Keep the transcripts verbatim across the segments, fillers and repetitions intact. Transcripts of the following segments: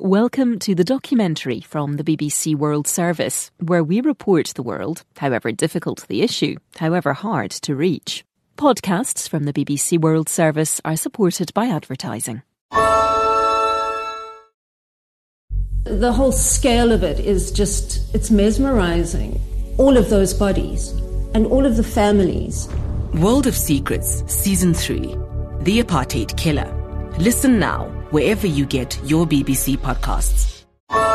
Welcome to the documentary from the B B C World Service, where we report the world, however difficult the issue, however hard to reach. Podcasts from the B B C World Service are supported by advertising. The whole scale of it is just, it's mesmerising. All of those bodies and all of the families. World of Secrets, Season three, The Apartheid Killer. Listen now, wherever you get your B B C podcasts.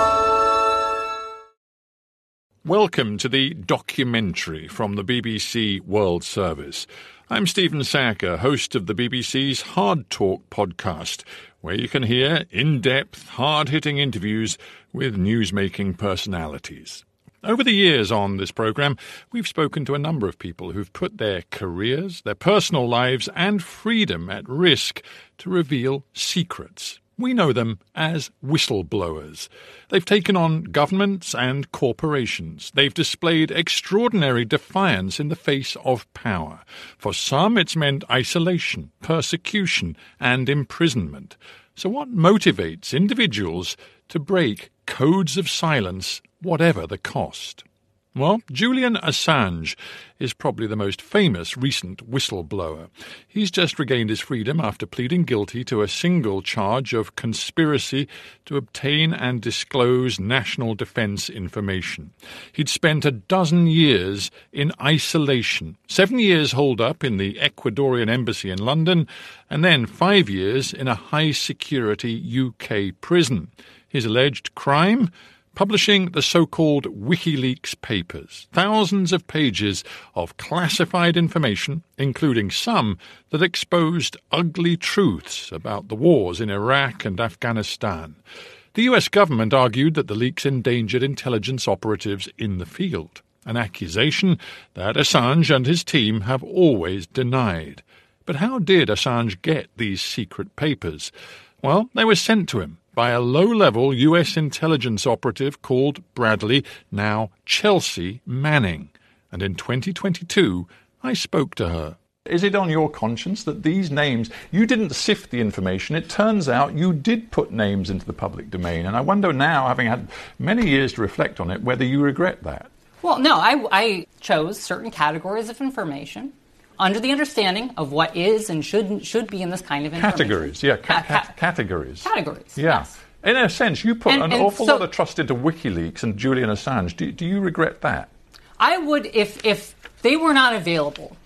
Welcome to the documentary from the B B C World Service. I'm Stephen Sacker, host of the B B C's Hard Talk podcast, where you can hear in-depth, hard-hitting interviews with newsmaking personalities. Over the years on this programme, we've spoken to a number of people who've put their careers, their personal lives and freedom at risk to reveal secrets. We know them as whistleblowers. They've taken on governments and corporations. They've displayed extraordinary defiance in the face of power. For some, it's meant isolation, persecution and imprisonment. So what motivates individuals to break codes of silence, whatever the cost? Well, Julian Assange is probably the most famous recent whistleblower. He's just regained his freedom after pleading guilty to a single charge of conspiracy to obtain and disclose national defence information. He'd spent a dozen years in isolation, seven years holed up in the Ecuadorian embassy in London, and then five years in a high-security U K prison. His alleged crime? Publishing the so-called WikiLeaks papers, thousands of pages of classified information, including some that exposed ugly truths about the wars in Iraq and Afghanistan. The U S government argued that the leaks endangered intelligence operatives in the field, an accusation that Assange and his team have always denied. But how did Assange get these secret papers? Well, they were sent to him by a low-level U S intelligence operative called Bradley, now Chelsea Manning. And in twenty twenty-two, I spoke to her. Is it on your conscience that these names, you didn't sift the information, it turns out you did put names into the public domain, and I wonder now, having had many years to reflect on it, whether you regret that? Well, no, I, I chose certain categories of information under the understanding of what is and should should be in this kind of information. Categories, yeah, ca- ca- categories. Categories, yeah. Yes. In a sense, you put and, an and awful so, lot of trust into WikiLeaks and Julian Assange. Do, do you regret that? I would, if if they were not available,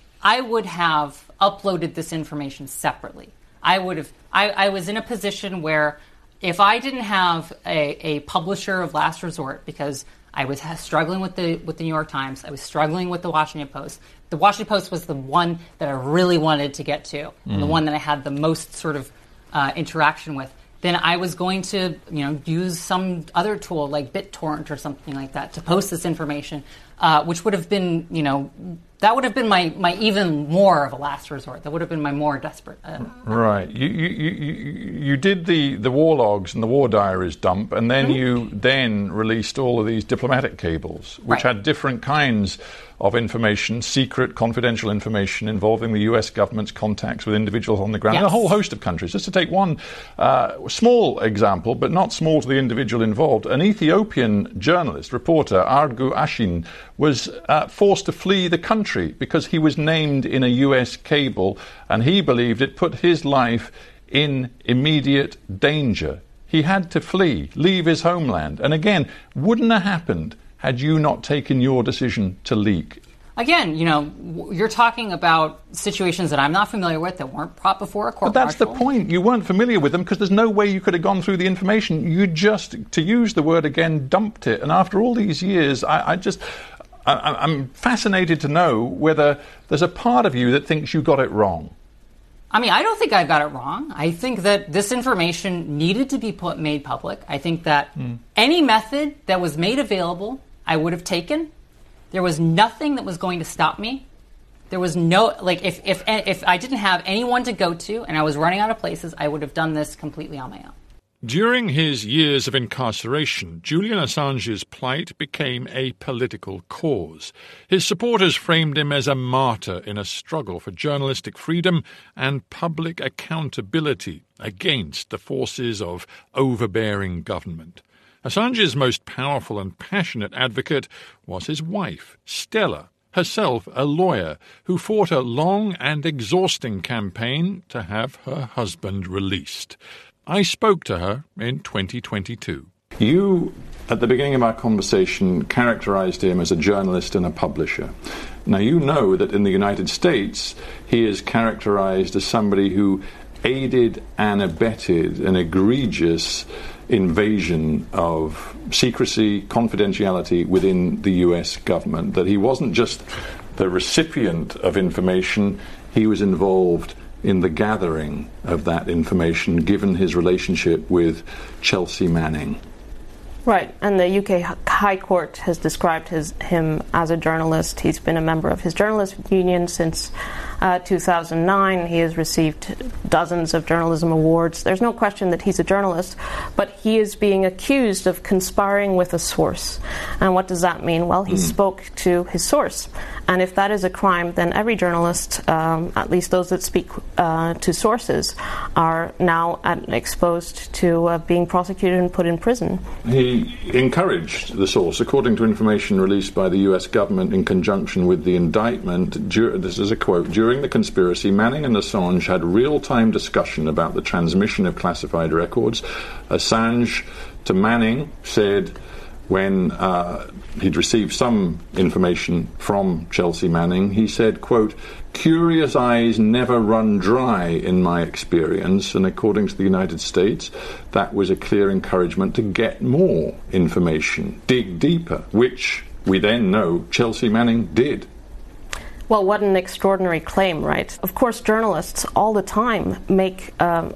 I would have uploaded this information separately. I would have. I, I was in a position where if I didn't have a, a publisher of last resort, because I was struggling with the with the New York Times, I was struggling with the Washington Post. The Washington Post was the one that I really wanted to get to, mm. and the one that I had the most sort of uh, interaction with. Then I was going to, you know, use some other tool like BitTorrent or something like that to post this information, uh, which would have been, you know, that would have been my, my even more of a last resort. That would have been my more desperate. Uh, right. You, you you you did the, the war logs and the war diaries dump, and then mm-hmm. you then released all of these diplomatic cables, which right. had different kinds of information, secret, confidential information involving the U S government's contacts with individuals on the ground yes. in a whole host of countries. Just to take one uh, small example, but not small to the individual involved, an Ethiopian journalist, reporter, Argu Ashin, was uh, forced to flee the country because he was named in a U S cable and he believed it put his life in immediate danger. He had to flee, leave his homeland. And again, wouldn't have happened had you not taken your decision to leak? Again, you know, you're talking about situations that I'm not familiar with that weren't brought before a court. But that's martial. the point. You weren't familiar with them because there's no way you could have gone through the information. You just, to use the word again, dumped it. And after all these years, I, I just, I, I'm fascinated to know whether there's a part of you that thinks you got it wrong. I mean, I don't think I got it wrong. I think that this information needed to be put made public. I think that mm. any method that was made available, I would have taken. There was nothing that was going to stop me. There was no, like, if if if I didn't have anyone to go to and I was running out of places, I would have done this completely on my own. During his years of incarceration, Julian Assange's plight became a political cause. His supporters framed him as a martyr in a struggle for journalistic freedom and public accountability against the forces of overbearing government. Assange's most powerful and passionate advocate was his wife, Stella, herself a lawyer, who fought a long and exhausting campaign to have her husband released. I spoke to her in twenty twenty-two. You, at the beginning of our conversation, characterized him as a journalist and a publisher. Now, you know that in the United States, he is characterized as somebody who aided and abetted an egregious invasion of secrecy, confidentiality within the U S government, that he wasn't just the recipient of information, he was involved in the gathering of that information, given his relationship with Chelsea Manning. Right, and the U K High Court has described his, him as a journalist. He's been a member of his journalist union since uh, two thousand nine. He has received dozens of journalism awards. There's no question that he's a journalist, but he is being accused of conspiring with a source. And what does that mean? Well, he mm. spoke to his source. And if that is a crime, then every journalist, um, at least those that speak uh, to sources, are now at, exposed to uh, being prosecuted and put in prison. He encouraged the source, according to information released by the U S government in conjunction with the indictment. Dur- this is a quote: "During the conspiracy, Manning and Assange had real-time discussion about the transmission of classified records." Assange to Manning said, when uh, he'd received some information from Chelsea Manning, he said, quote, "Curious eyes never run dry in my experience," and according to the United States, that was a clear encouragement to get more information, dig deeper, which we then know Chelsea Manning did. Well, what an extraordinary claim, right? Of course, journalists all the time make um,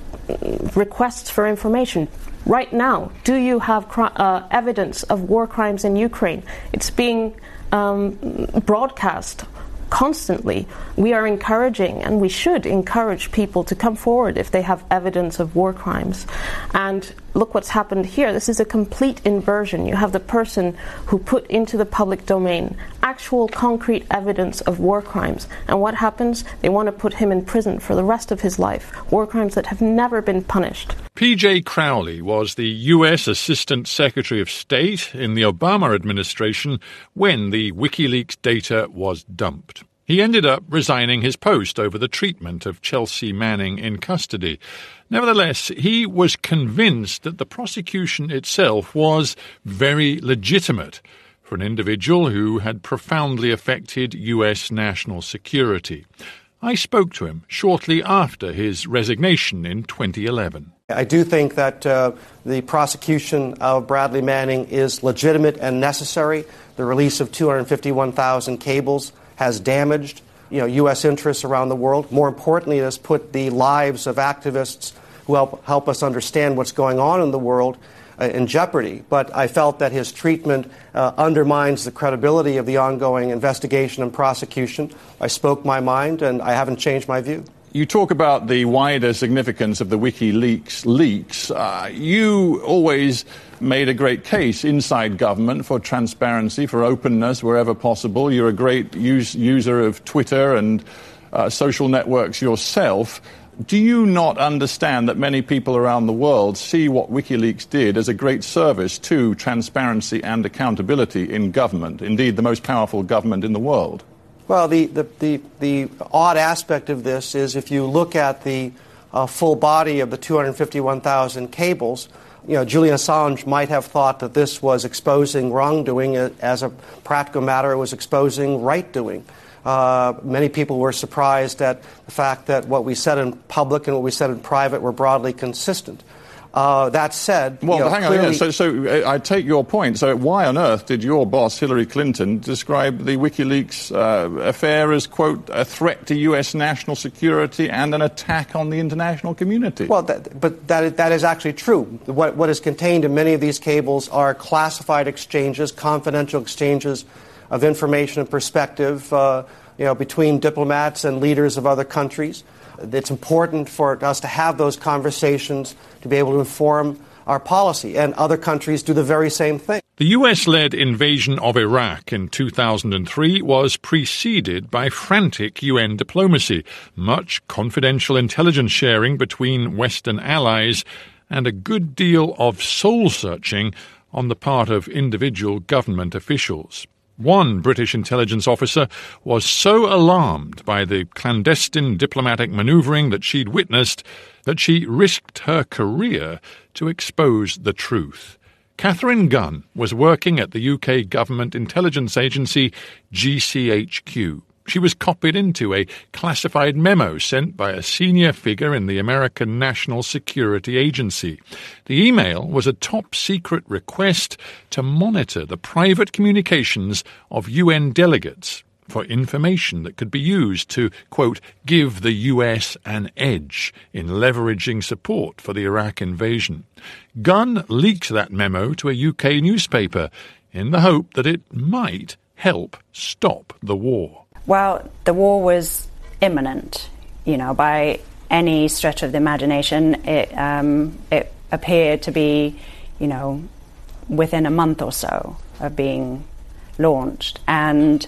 requests for information. Right now, do you have cri- uh, evidence of war crimes in Ukraine? It's being um, broadcast constantly. We are encouraging, and we should encourage people to come forward if they have evidence of war crimes. And look what's happened here. This is a complete inversion. You have the person who put into the public domain actual concrete evidence of war crimes. And what happens? They want to put him in prison for the rest of his life. War crimes that have never been punished. P J Crowley was the U S Assistant Secretary of State in the Obama administration when the WikiLeaks data was dumped. He ended up resigning his post over the treatment of Chelsea Manning in custody. Nevertheless, he was convinced that the prosecution itself was very legitimate for an individual who had profoundly affected U S national security. I spoke to him shortly after his resignation in twenty eleven. I do think that uh, the prosecution of Bradley Manning is legitimate and necessary. The release of two hundred fifty-one thousand cables has damaged, you know, U S interests around the world. More importantly, it has put the lives of activists who help, help us understand what's going on in the world uh, in jeopardy. But I felt that his treatment uh, undermines the credibility of the ongoing investigation and prosecution. I spoke my mind, and I haven't changed my view. You talk about the wider significance of the WikiLeaks leaks. Uh, you always made a great case inside government for transparency, for openness wherever possible. You're a great use, user of Twitter and uh, social networks yourself. Do you not understand that many people around the world see what WikiLeaks did as a great service to transparency and accountability in government, indeed the most powerful government in the world? Well, the, the, the, the odd aspect of this is if you look at the uh, full body of the two hundred fifty-one thousand cables, you know, Julian Assange might have thought that this was exposing wrongdoing. As a practical matter, it was exposing right-doing. Uh, many people were surprised at the fact that what we said in public and what we said in private were broadly consistent. Uh, that said, well, you know, hang on. clearly, Yeah. So, so I take your point. So, why on earth did your boss Hillary Clinton describe the WikiLeaks uh, affair as, quote, a threat to U S national security and an attack on the international community? Well, that, but that that is actually true. What what is contained in many of these cables are classified exchanges, confidential exchanges of information and perspective, uh, you know, between diplomats and leaders of other countries. It's important for us to have those conversations to be able to inform our policy, and other countries do the very same thing. The U S-led invasion of Iraq in two thousand three was preceded by frantic U N diplomacy, much confidential intelligence sharing between Western allies, and a good deal of soul-searching on the part of individual government officials. One British intelligence officer was so alarmed by the clandestine diplomatic manoeuvring that she'd witnessed that she risked her career to expose the truth. Catherine Gunn was working at the U K government intelligence agency G C H Q. She was copied into a classified memo sent by a senior figure in the American National Security Agency. The email was a top-secret request to monitor the private communications of U N delegates for information that could be used to, quote, give the U S an edge in leveraging support for the Iraq invasion. Gunn leaked that memo to a U K newspaper in the hope that it might help stop the war. Well, the war was imminent, you know, by any stretch of the imagination. It, um, it appeared to be, you know, within a month or so of being launched. And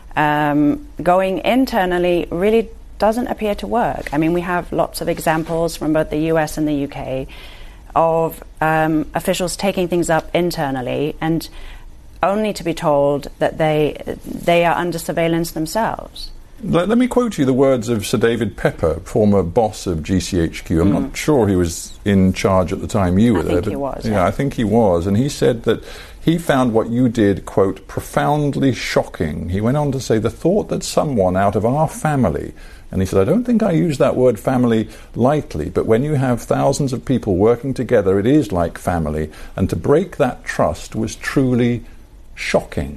um, going internally really doesn't appear to work. I mean, we have lots of examples from both the U S and the U K of um, officials taking things up internally and only to be told that they they are under surveillance themselves. Let, let me quote you the words of Sir David Pepper, former boss of G C H Q. I'm mm. not sure he was in charge at the time you were I there. think but he was. Yeah, yeah, I think he was. And he said that he found what you did, quote, profoundly shocking. He went on to say, the thought that someone out of our family, and he said, I don't think I use that word family lightly, but when you have thousands of people working together, it is like family. And to break that trust was truly shocking.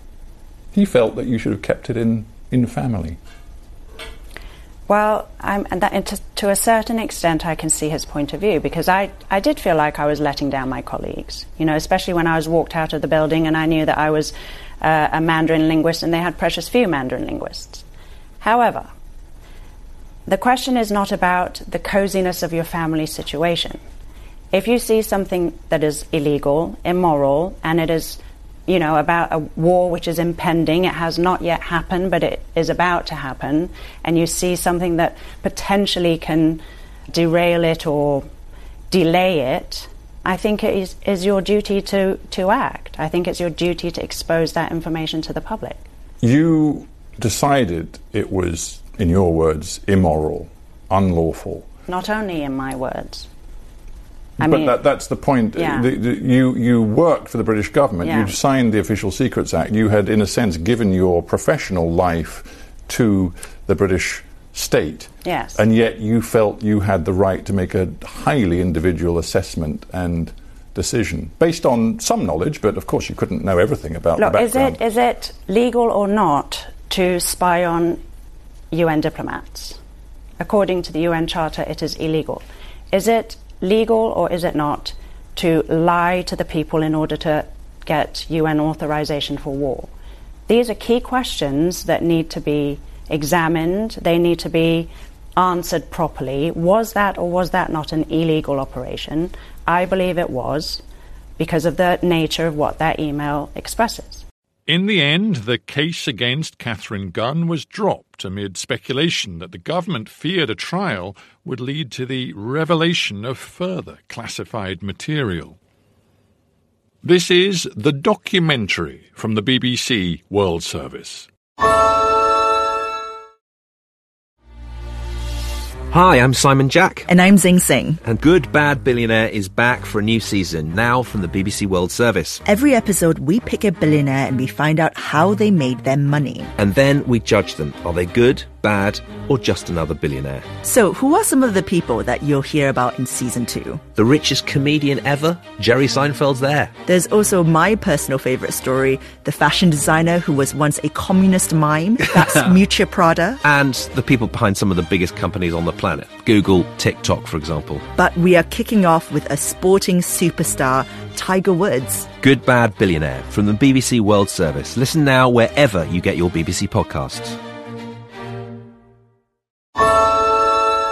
He felt that you should have kept it in, in family. Well, I'm, and, that, and to, to a certain extent I can see his point of view, because I, I did feel like I was letting down my colleagues, you know, especially when I was walked out of the building and I knew that I was uh, a Mandarin linguist and they had precious few Mandarin linguists. However, the question is not about the coziness of your family situation. If you see something that is illegal, immoral, and it is, you know, about a war which is impending, it has not yet happened, but it is about to happen, and you see something that potentially can derail it or delay it, I think it is, is your duty to, to act. I think it's your duty to expose that information to the public. You decided it was, in your words, immoral, unlawful. Not only in my words. I but mean, that, that's the point. Yeah. The, the, you, you worked for the British government. Yeah. You signed the Official Secrets Act. You had, in a sense, given your professional life to the British state. Yes. And yet you felt you had the right to make a highly individual assessment and decision, based on some knowledge, but of course you couldn't know everything about Look, the background. Is it, is it legal or not to spy on U N diplomats? According to the U N Charter, it is illegal. Is it legal or is it not to lie to the people in order to get U N authorization for war? These are key questions that need to be examined. They need to be answered properly. Was that or was that not an illegal operation? I believe it was, because of the nature of what that email expresses. In the end, the case against Catherine Gunn was dropped amid speculation that the government feared a trial would lead to the revelation of further classified material. This is The Documentary from the B B C World Service. Hi, I'm Simon Jack. And I'm Zing Sing. And Good Bad Billionaire is back for a new season, now from the B B C World Service. Every episode, we pick a billionaire and we find out how they made their money. And then we judge them. Are they good, bad, or just another billionaire? So, who are some of the people that you'll hear about in season two? The richest comedian ever, Jerry Seinfeld's there. There's also my personal favourite story, the fashion designer who was once a communist mime. That's Miuccia Prada. And the people behind some of the biggest companies on the planet. Google, TikTok, for example. But we are kicking off with a sporting superstar, Tiger Woods. Good Bad Billionaire from the B B C World Service. Listen now wherever you get your B B C podcasts.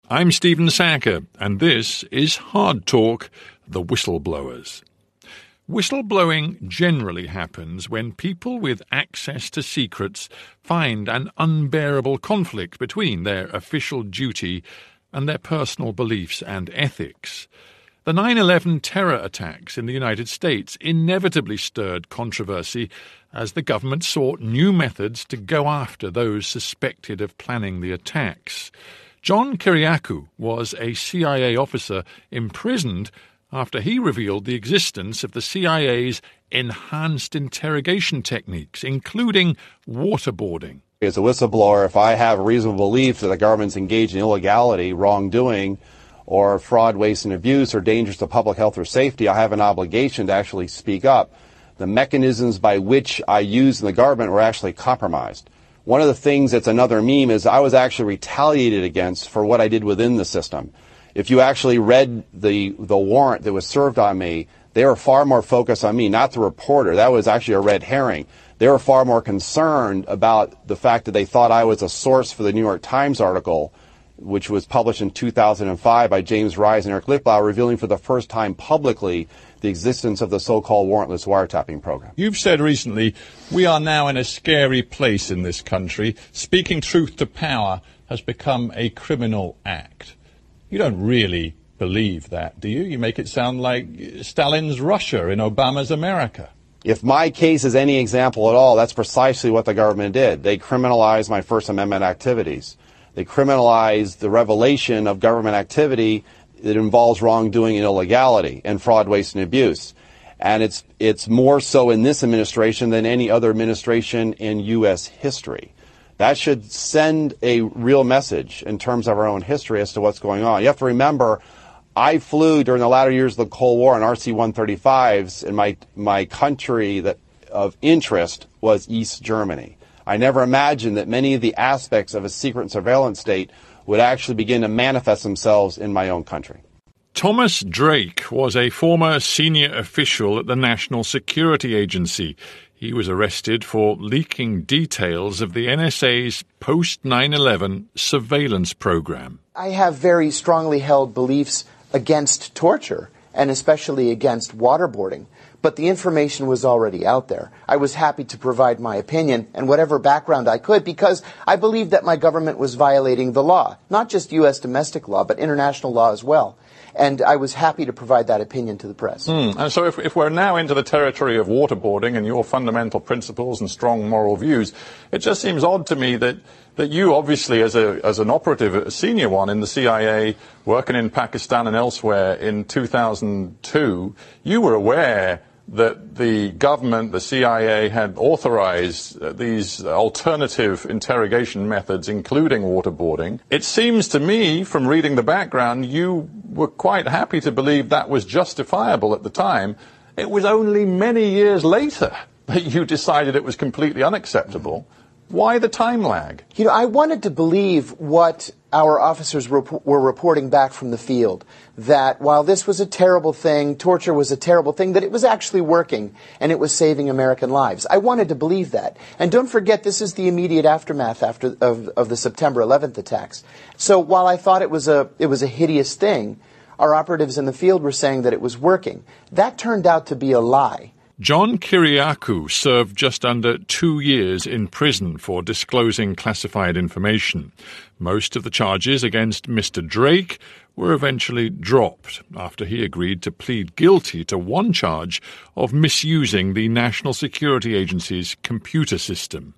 I'm Stephen Sackur, and this is Hard Talk, The Whistleblowers. Whistleblowing generally happens when people with access to secrets find an unbearable conflict between their official duty and their personal beliefs and ethics. The nine eleven terror attacks in the United States inevitably stirred controversy as the government sought new methods to go after those suspected of planning the attacks. John Kiriakou was a C I A officer imprisoned after he revealed the existence of the C I A's enhanced interrogation techniques, including waterboarding. As a whistleblower, if I have a reasonable belief that the government's engaged in illegality, wrongdoing, or fraud, waste, and abuse, or dangers to public health or safety, I have an obligation to actually speak up. The mechanisms by which I used in the government were actually compromised. One of the things that's another meme is I was actually retaliated against for what I did within the system. If you actually read the the warrant that was served on me, they were far more focused on me, not the reporter. That was actually a red herring. They were far more concerned about the fact that they thought I was a source for the New York Times article, which was published in two thousand five by James Rise and Eric Lichtblau, revealing for the first time publicly the existence of the so-called warrantless wiretapping program. You've said recently, we are now in a scary place in this country. Speaking truth to power has become a criminal act. You don't really believe that, do you? You make it sound like Stalin's Russia in Obama's America. If my case is any example at all, that's precisely what the government did. They criminalized my First Amendment activities. They criminalized the revelation of government activity that involves wrongdoing and illegality and fraud, waste, and abuse. And it's it's more so in this administration than any other administration in U S history. That should send a real message in terms of our own history as to what's going on. You have to remember, I flew during the latter years of the Cold War in R C one thirty-fives, and my my country that of interest was East Germany. I never imagined that many of the aspects of a secret and surveillance state would actually begin to manifest themselves in my own country. Thomas Drake was a former senior official at the National Security Agency. He was arrested for leaking details of the N S A's post nine eleven surveillance program. I have very strongly held beliefs against torture, and especially against waterboarding. But the information was already out there. I was happy to provide my opinion and whatever background I could because I believed that my government was violating the law, not just U S domestic law, but international law as well. And I was happy to provide that opinion to the press. Mm. And so if, if we're now into the territory of waterboarding and your fundamental principles and strong moral views, it just seems odd to me that, that you obviously, as, a, as an operative, a senior one in the C I A, working in Pakistan and elsewhere in two thousand two, you were aware that the government, the C I A, had authorized uh, these alternative interrogation methods, including waterboarding. It seems to me, from reading the background, you were quite happy to believe that was justifiable at the time. It was only many years later that you decided it was completely unacceptable. Why the time lag? You know, I wanted to believe what our officers rep- were reporting back from the field, that while this was a terrible thing, torture was a terrible thing, that it was actually working and it was saving American lives. I wanted to believe that. And don't forget, this is the immediate aftermath after of, of the September eleventh attacks. So while I thought it was a it was a hideous thing, our operatives in the field were saying that it was working. That turned out to be a lie. John Kiriakou served just under two years in prison for disclosing classified information. Most of the charges against Mister Drake were eventually dropped after he agreed to plead guilty to one charge of misusing the National Security Agency's computer system.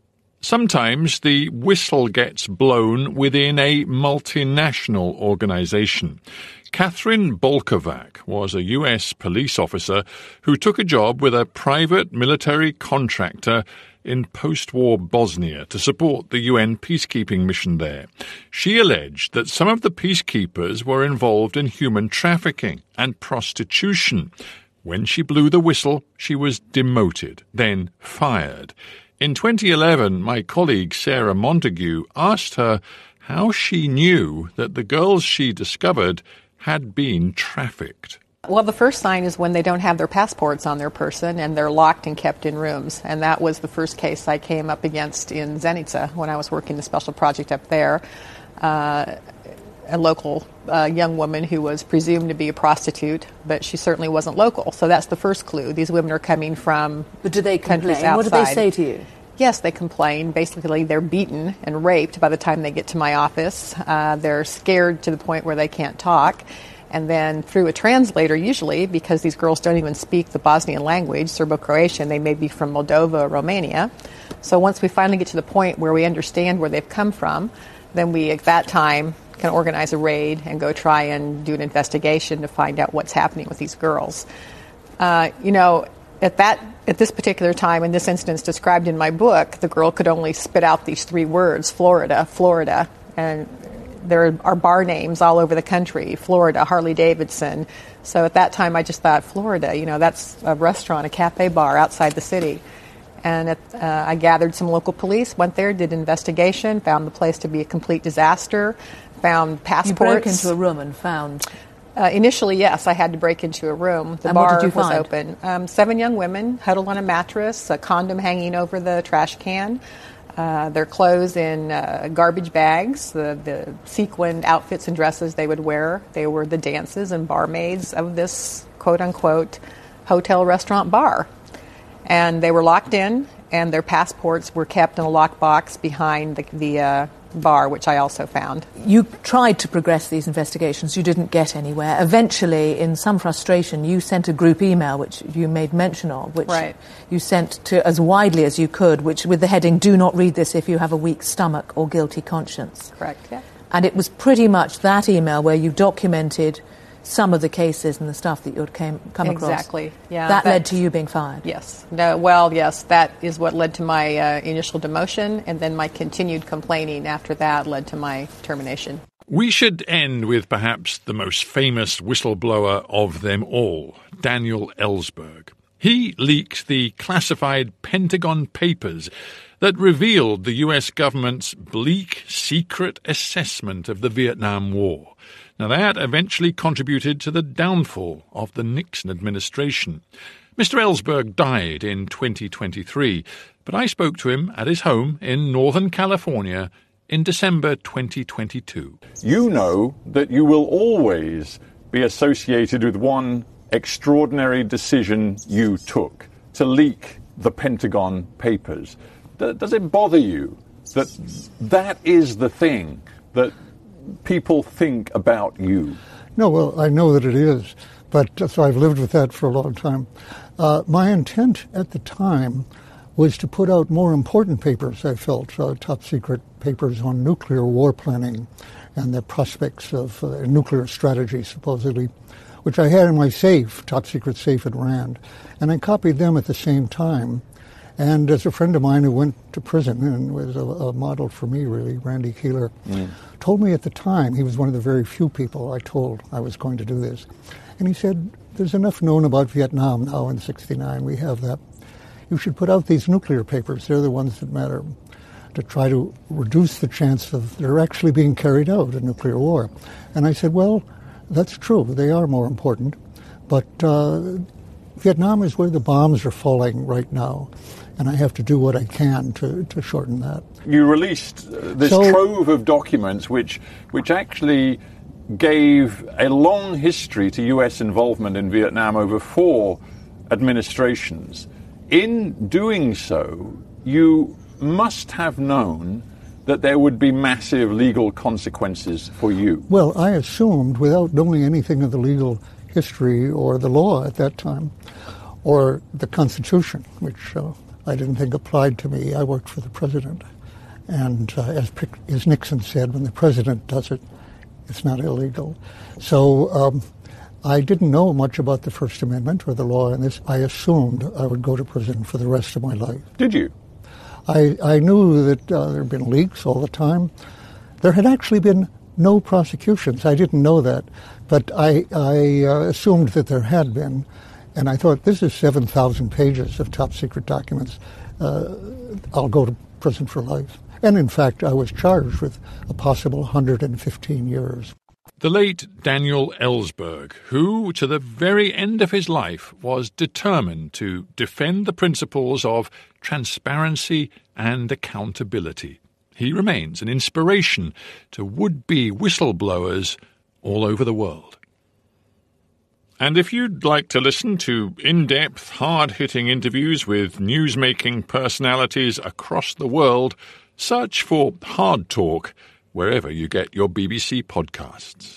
Sometimes the whistle gets blown within a multinational organization. Catherine Bolkovac was a U S police officer who took a job with a private military contractor in post-war Bosnia to support the U N peacekeeping mission there. She alleged that some of the peacekeepers were involved in human trafficking and prostitution. When she blew the whistle, she was demoted, then fired. In twenty eleven, my colleague Sarah Montague asked her how she knew that the girls she discovered had been trafficked. Well, the first sign is when they don't have their passports on their person and they're locked and kept in rooms. And that was the first case I came up against in Zenica when I was working the special project up there. Uh, a local uh, young woman who was presumed to be a prostitute, but she certainly wasn't local. So that's the first clue. These women are coming from But do they countries complain? outside. What do they say to you? Yes, they complain. Basically, they're beaten and raped by the time they get to my office. Uh, they're scared to the point where they can't talk. And then through a translator, usually, because these girls don't even speak the Bosnian language, Serbo-Croatian, they may be from Moldova or Romania. So once we finally get to the point where we understand where they've come from, then we, at that time, can organize a raid and go try and do an investigation to find out what's happening with these girls. Uh, you know, at that at this particular time, in this instance described in my book, the girl could only spit out these three words, Florida, Florida, and there are bar names all over the country, Florida, Harley-Davidson. So at that time, I just thought, Florida, you know, that's a restaurant, a cafe bar outside the city. And it, uh, I gathered some local police, went there, did an investigation, found the place to be a complete disaster, found passports. You broke into a room and found... Uh, initially, yes, I had to break into a room. The and bar what did you was find? open. Um, seven young women huddled on a mattress, a condom hanging over the trash can, uh, their clothes in uh, garbage bags, the, the sequined outfits and dresses they would wear. They were the dances and barmaids of this quote-unquote hotel restaurant bar. And they were locked in, and their passports were kept in a lockbox behind the, the uh, bar, which I also found. You tried to progress these investigations. You didn't get anywhere. Eventually, in some frustration, you sent a group email, which you made mention of, which right. you sent to as widely as you could, which with the heading, "Do not read this if you have a weak stomach or guilty conscience." Correct, yeah. And it was pretty much that email where you documented some of the cases and the stuff that you'd came, come across. Exactly, yeah. That, that led to you being fired. Yes. No, well, yes, that is what led to my uh, initial demotion, and then my continued complaining after that led to my termination. We should end with perhaps the most famous whistleblower of them all, Daniel Ellsberg. He leaked the classified Pentagon Papers that revealed the U S government's bleak, secret assessment of the Vietnam War. Now, that eventually contributed to the downfall of the Nixon administration. Mister Ellsberg died in twenty twenty-three, but I spoke to him at his home in Northern California in December twenty twenty-two. You know that you will always be associated with one extraordinary decision you took, to leak the Pentagon Papers. D- does it bother you that that is the thing that people think about you? No, well, I know that it is, but uh, so I've lived with that for a long time. Uh, my intent at the time was to put out more important papers, I felt, uh, top secret papers on nuclear war planning and the prospects of uh, nuclear strategy, supposedly, which I had in my safe, top secret safe at RAND. And I copied them at the same time. And as a friend of mine who went to prison and was a, a model for me, really, Randy Keeler, mm. told me at the time, he was one of the very few people I told I was going to do this. And he said, there's enough known about Vietnam now in sixty-nine, we have that. You should put out these nuclear papers, they're the ones that matter, to try to reduce the chance of there actually being carried out a nuclear war. And I said, well, that's true, they are more important, but uh, Vietnam is where the bombs are falling right now. And I have to do what I can to, to shorten that. You released uh, this so, trove of documents which which actually gave a long history to U S involvement in Vietnam over four administrations. In doing so, you must have known that there would be massive legal consequences for you. Well, I assumed, without knowing anything of the legal history or the law at that time, or the Constitution, which uh, I didn't think applied to me. I worked for the president. And uh, as, as Nixon said, when the president does it, it's not illegal. So um, I didn't know much about the First Amendment or the law in this. I assumed I would go to prison for the rest of my life. Did you? I, I knew that uh, there had been leaks all the time. There had actually been no prosecutions. I didn't know that. But I, I uh, assumed that there had been. And I thought, this is seven thousand pages of top-secret documents. Uh, I'll go to prison for life. And in fact, I was charged with a possible one hundred fifteen years. The late Daniel Ellsberg, who, to the very end of his life, was determined to defend the principles of transparency and accountability. He remains an inspiration to would-be whistleblowers all over the world. And if you'd like to listen to in-depth, hard-hitting interviews with news-making personalities across the world, search for Hard Talk wherever you get your B B C podcasts.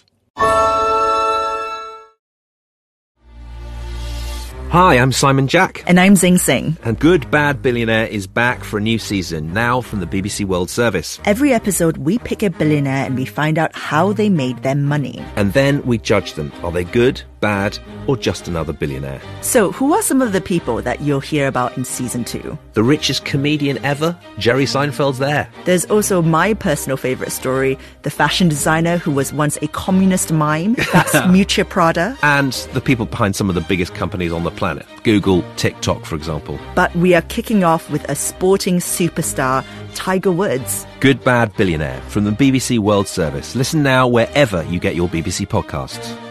Hi, I'm Simon Jack. And I'm Zing Sing. And Good Bad Billionaire is back for a new season, now from the B B C World Service. Every episode, we pick a billionaire and we find out how they made their money. And then we judge them. Are they good, bad, or just another billionaire? So, who are some of the people that you'll hear about in season two? The richest comedian ever? Jerry Seinfeld's there. There's also my personal favorite story, the fashion designer who was once a communist mime. That's Miuccia Prada. And the people behind some of the biggest companies on the planet. Google, TikTok, for example. But we are kicking off with a sporting superstar, Tiger Woods. Good Bad Billionaire from the B B C World Service. Listen now wherever you get your B B C podcasts.